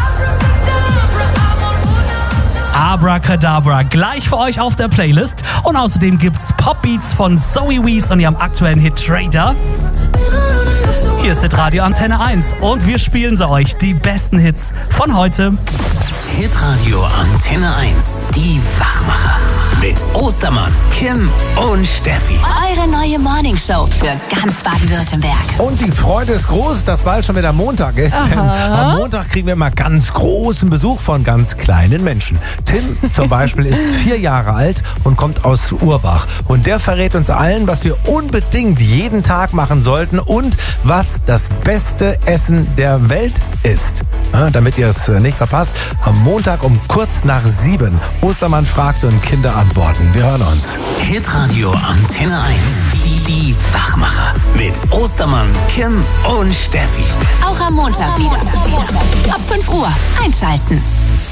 Abracadabra, gleich für euch auf der Playlist. Und außerdem gibt's Popbeats von Zoe Wees und ihrem aktuellen Hit Trader. Hier ist Hitradio Antenne eins und wir spielen sie euch, die besten Hits von heute. Hitradio Antenne eins, die Wachmacher. Mit Ostermann, Kim und Steffi. Eure neue Morningshow für ganz Baden-Württemberg. Und die Freude ist groß, dass bald schon wieder Montag ist. Denn am Montag kriegen wir mal ganz großen Besuch von ganz kleinen Menschen. Tim zum Beispiel ist vier Jahre alt und kommt aus Urbach. Und der verrät uns allen, was wir unbedingt jeden Tag machen sollten und was das beste Essen der Welt ist. Ja, damit ihr es nicht verpasst, am Montag um kurz nach sieben. Ostermann fragt und Kinder antworten. Wir hören uns. Hitradio Antenne eins, die, die Wachmacher. Mit Ostermann, Kim und Steffi. Auch am Montag wieder. Ab fünf Uhr einschalten.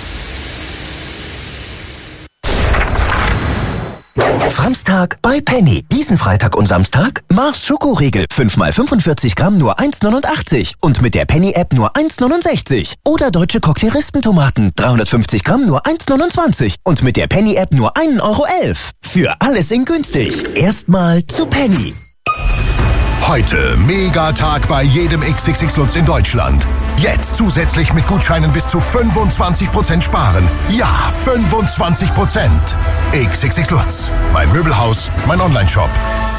Samstag bei Penny. Diesen Freitag und Samstag Mars Schokoriegel. fünf mal fünfundvierzig Gramm nur eins neunundachtzig. Und mit der Penny-App nur eins neunundsechzig. Oder deutsche Cocktail-Rispentomaten. dreihundertfünfzig Gramm nur eins neunundzwanzig. Und mit der Penny-App nur ein Euro elf. Für alles in günstig. Erstmal zu Penny. Heute Megatag bei jedem X X X Lutz in Deutschland. Jetzt zusätzlich mit Gutscheinen bis zu fünfundzwanzig Prozent sparen. Ja, fünfundzwanzig Prozent. X X X Lutz. Mein Möbelhaus, mein Onlineshop.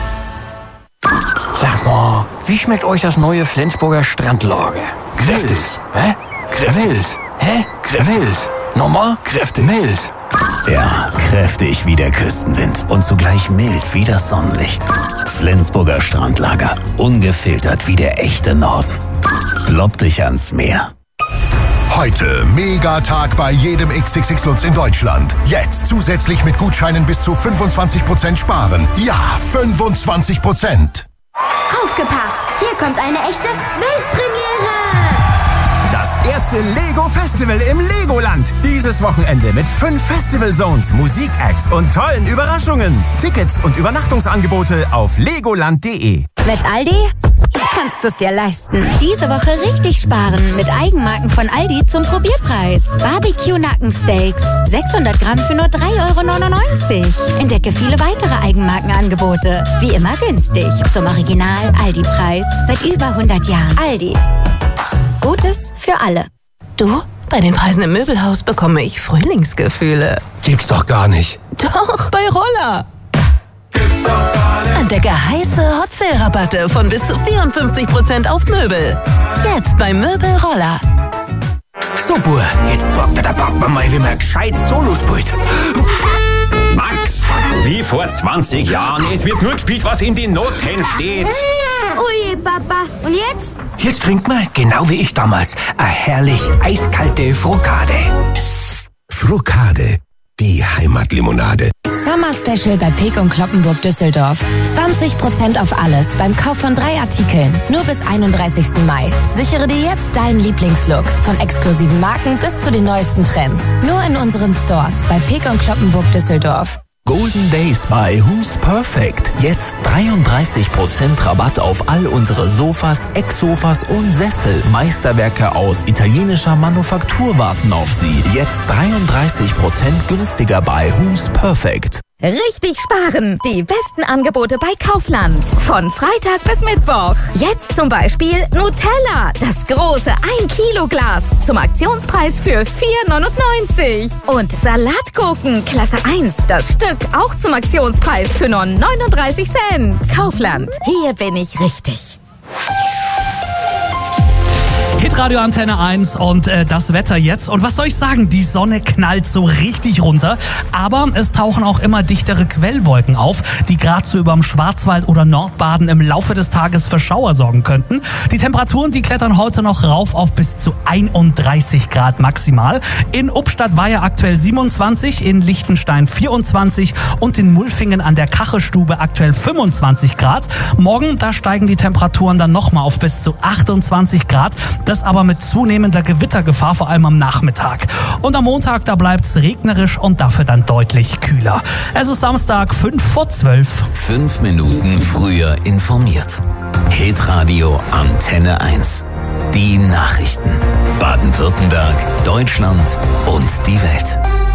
Sag mal, wie schmeckt euch das neue Flensburger Strandlager? Kräftig. Hä? Wild. Hä? Wild. Nochmal? Kräftig. Mild. Ja, kräftig wie der Küstenwind und zugleich mild wie das Sonnenlicht. Flensburger Strandlager, ungefiltert wie der echte Norden. Klopp dich ans Meer. Heute Megatag bei jedem X X X Lutz in Deutschland. Jetzt zusätzlich mit Gutscheinen bis zu fünfundzwanzig Prozent sparen. Ja, fünfundzwanzig Prozent. Aufgepasst! Hier kommt eine echte Weltpremiere! Das erste Lego-Festival im Legoland. Dieses Wochenende mit fünf Festival-Zones, Musikacts und tollen Überraschungen. Tickets und Übernachtungsangebote auf legoland punkt de. Mit Aldi kannst du es dir leisten. Diese Woche richtig sparen mit Eigenmarken von Aldi zum Probierpreis. Barbecue-Nackensteaks, sechshundert Gramm für nur drei Euro neunundneunzig. Entdecke viele weitere Eigenmarkenangebote. Wie immer günstig. Zum Original-Aldi-Preis. Seit über hundert Jahren. Aldi. Gutes für alle. Du, bei den Preisen im Möbelhaus bekomme ich Frühlingsgefühle. Gibt's doch gar nicht. Doch, bei Roller. Entdecke heiße Hot Sale Rabatte von bis zu vierundfünfzig Prozent auf Möbel. Jetzt bei Möbel Roller. Super, jetzt fragt der Papa mal, wie man gescheit Solo spielt. Max, wie vor zwanzig Jahren, es wird nur gespielt, was in den Noten steht. Ui, Papa. Und jetzt? Jetzt trinkt man, genau wie ich damals, eine herrlich eiskalte Frokade. Frokade, die Heimatlimonade. Summer Special bei Peek und Kloppenburg Düsseldorf. zwanzig Prozent auf alles beim Kauf von drei Artikeln. Nur bis einunddreißigsten Mai. Sichere dir jetzt deinen Lieblingslook. Von exklusiven Marken bis zu den neuesten Trends. Nur in unseren Stores bei Peek und Kloppenburg Düsseldorf. Golden Days bei Who's Perfect. Jetzt dreiunddreißig Prozent Rabatt auf all unsere Sofas, Ecksofas und Sessel. Meisterwerke aus italienischer Manufaktur warten auf Sie. Jetzt dreiunddreißig Prozent günstiger bei Who's Perfect. Richtig sparen! Die besten Angebote bei Kaufland. Von Freitag bis Mittwoch. Jetzt zum Beispiel Nutella. Das große ein Kilo Glas. Zum Aktionspreis für vier neunundneunzig. Und Salatgurken Klasse eins. Das Stück auch zum Aktionspreis für nur neununddreißig Cent. Kaufland. Hier bin ich richtig. Hitradio Hitradio Antenne eins und äh, das Wetter jetzt. Und was soll ich sagen? Die Sonne knallt so richtig runter. Aber es tauchen auch immer dichtere Quellwolken auf, die gerade so überm Schwarzwald oder Nordbaden im Laufe des Tages für Schauer sorgen könnten. Die Temperaturen, die klettern heute noch rauf auf bis zu einunddreißig Grad maximal. In Ubstadt-Weiher aktuell siebenundzwanzig, in Liechtenstein vierundzwanzig und in Mulfingen an der Kachelstube aktuell fünfundzwanzig Grad. Morgen, da steigen die Temperaturen dann nochmal auf bis zu achtundzwanzig Grad. Das aber mit zunehmender Gewittergefahr, vor allem am Nachmittag. Und am Montag, da bleibt's regnerisch und dafür dann deutlich kühler. Es ist Samstag, fünf vor zwölf. Fünf Minuten früher informiert. Hitradio Antenne eins. Die Nachrichten. Baden-Württemberg, Deutschland und die Welt.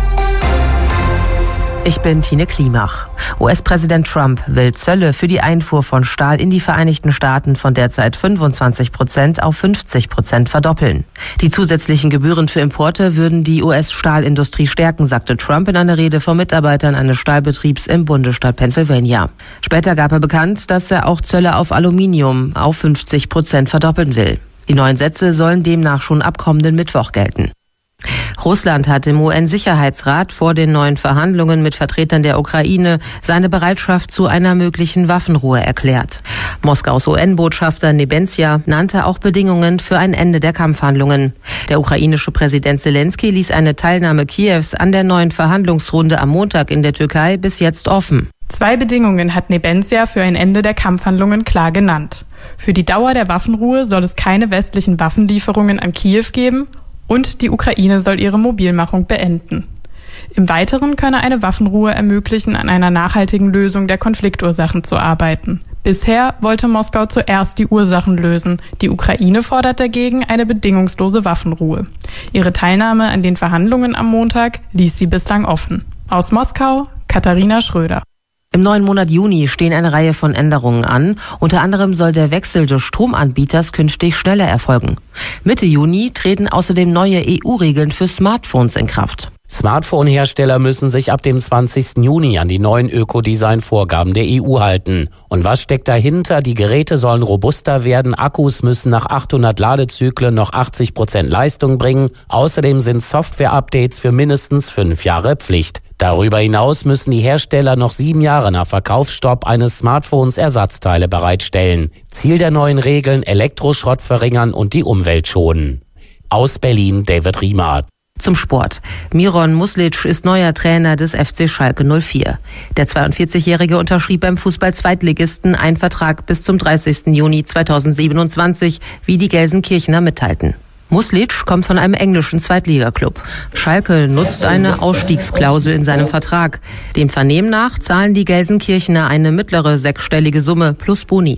Ich bin Tine Klimach. U S-Präsident Trump will Zölle für die Einfuhr von Stahl in die Vereinigten Staaten von derzeit fünfundzwanzig Prozent auf fünfzig Prozent verdoppeln. Die zusätzlichen Gebühren für Importe würden die U S-Stahlindustrie stärken, sagte Trump in einer Rede vor Mitarbeitern eines Stahlbetriebs im Bundesstaat Pennsylvania. Später gab er bekannt, dass er auch Zölle auf Aluminium auf fünfzig Prozent verdoppeln will. Die neuen Sätze sollen demnach schon ab kommenden Mittwoch gelten. Russland hat im U N-Sicherheitsrat vor den neuen Verhandlungen mit Vertretern der Ukraine seine Bereitschaft zu einer möglichen Waffenruhe erklärt. Moskaus U N-Botschafter Nebenzia nannte auch Bedingungen für ein Ende der Kampfhandlungen. Der ukrainische Präsident Zelensky ließ eine Teilnahme Kiews an der neuen Verhandlungsrunde am Montag in der Türkei bis jetzt offen. Zwei Bedingungen hat Nebenzia für ein Ende der Kampfhandlungen klar genannt. Für die Dauer der Waffenruhe soll es keine westlichen Waffenlieferungen an Kiew geben und die Ukraine soll ihre Mobilmachung beenden. Im Weiteren könne eine Waffenruhe ermöglichen, an einer nachhaltigen Lösung der Konfliktursachen zu arbeiten. Bisher wollte Moskau zuerst die Ursachen lösen. Die Ukraine fordert dagegen eine bedingungslose Waffenruhe. Ihre Teilnahme an den Verhandlungen am Montag ließ sie bislang offen. Aus Moskau, Katharina Schröder. Im neuen Monat Juni stehen eine Reihe von Änderungen an. Unter anderem soll der Wechsel des Stromanbieters künftig schneller erfolgen. Mitte Juni treten außerdem neue E U-Regeln für Smartphones in Kraft. Smartphone-Hersteller müssen sich ab dem zwanzigsten Juni an die neuen Ökodesign-Vorgaben der E U halten. Und was steckt dahinter? Die Geräte sollen robuster werden, Akkus müssen nach achthundert Ladezyklen noch achtzig Prozent Leistung bringen. Außerdem sind Software-Updates für mindestens fünf Jahre Pflicht. Darüber hinaus müssen die Hersteller noch sieben Jahre nach Verkaufsstopp eines Smartphones Ersatzteile bereitstellen. Ziel der neuen Regeln: Elektroschrott verringern und die Umwelt schonen. Aus Berlin, David Riemer. Zum Sport. Miron Muslic ist neuer Trainer des F C Schalke null vier. Der zweiundvierzigjährige unterschrieb beim Fußball-Zweitligisten einen Vertrag bis zum dreißigsten Juni zweitausendsiebenundzwanzig, wie die Gelsenkirchener mitteilten. Muslic kommt von einem englischen Zweitligaklub. Schalke nutzt eine Ausstiegsklausel in seinem Vertrag. Dem Vernehmen nach zahlen die Gelsenkirchener eine mittlere sechsstellige Summe plus Boni.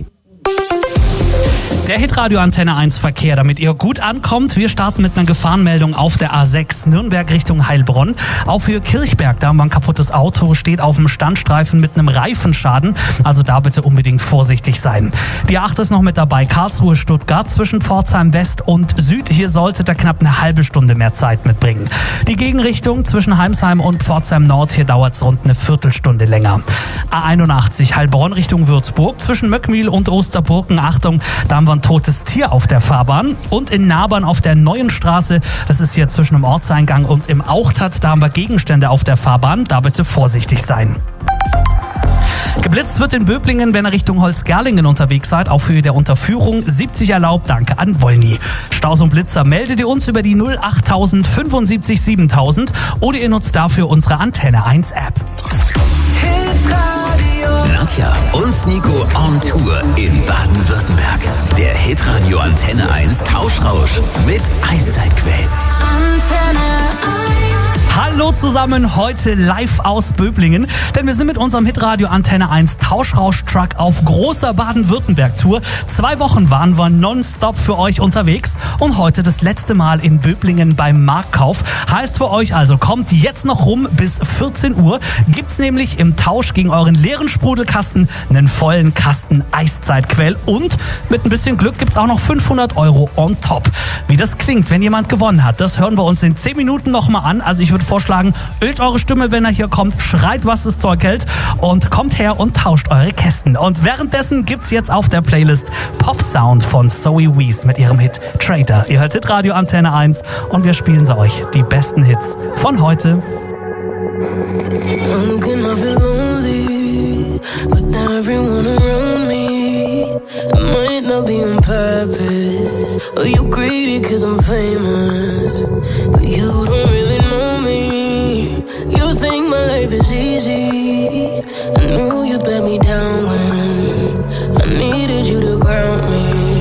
Der Hitradio Antenne eins Verkehr, damit ihr gut ankommt. Wir starten mit einer Gefahrenmeldung auf der A sechs Nürnberg Richtung Heilbronn. Auch für Kirchberg, da haben wir ein kaputtes Auto, steht auf dem Standstreifen mit einem Reifenschaden. Also da bitte unbedingt vorsichtig sein. Die A acht ist noch mit dabei. Karlsruhe, Stuttgart zwischen Pforzheim West und Süd. Hier solltet ihr knapp eine halbe Stunde mehr Zeit mitbringen. Die Gegenrichtung zwischen Heimsheim und Pforzheim Nord, hier dauert es rund eine Viertelstunde länger. A einundachtzig Heilbronn Richtung Würzburg zwischen Möckmühl und Osterburgen. Achtung, da haben wir ein totes Tier auf der Fahrbahn. Und in Nabern auf der Neuen Straße, das ist hier zwischen dem Ortseingang und im Auchtat, da haben wir Gegenstände auf der Fahrbahn, da bitte vorsichtig sein. Geblitzt wird in Böblingen, wenn ihr Richtung Holzgerlingen unterwegs seid, auf Höhe der Unterführung. siebzig erlaubt, danke an Wollny. Staus und Blitzer meldet ihr uns über die null achttausend fünfundsiebzig siebentausend oder ihr nutzt dafür unsere Antenne eins App. Nadja und Nico on Tour in Baden-Württemberg. Der Hitradio Antenne eins Tauschrausch mit Eiszeitquell. Antenne eins. Hallo zusammen, heute live aus Böblingen, denn wir sind mit unserem Hitradio Antenne eins Tauschrausch-Truck auf großer Baden-Württemberg-Tour. Zwei Wochen waren wir nonstop für euch unterwegs und heute das letzte Mal in Böblingen beim Marktkauf. Heißt für euch also, kommt jetzt noch rum bis vierzehn Uhr, gibt's nämlich im Tausch gegen euren leeren Sprudelkasten einen vollen Kasten Eiszeitquell und mit ein bisschen Glück gibt's auch noch fünfhundert Euro on top. Wie das klingt, wenn jemand gewonnen hat, das hören wir uns in zehn Minuten nochmal an. Also ich würde vorschlagen, ölt eure Stimme, wenn er hier kommt, schreit, was das Zeug hält und kommt her und tauscht eure Kästen. Und währenddessen gibt's jetzt auf der Playlist Pop Sound von Zoe Wees mit ihrem Hit Traitor. Ihr hört Hitradio Antenne eins und wir spielen sie euch, die besten Hits von heute. How can I feel lonely with everyone around me? It might not be on purpose, or you greedy cause I'm famous, but you don't really know me. You think my life is easy. I knew you'd let me down when I needed you to ground me.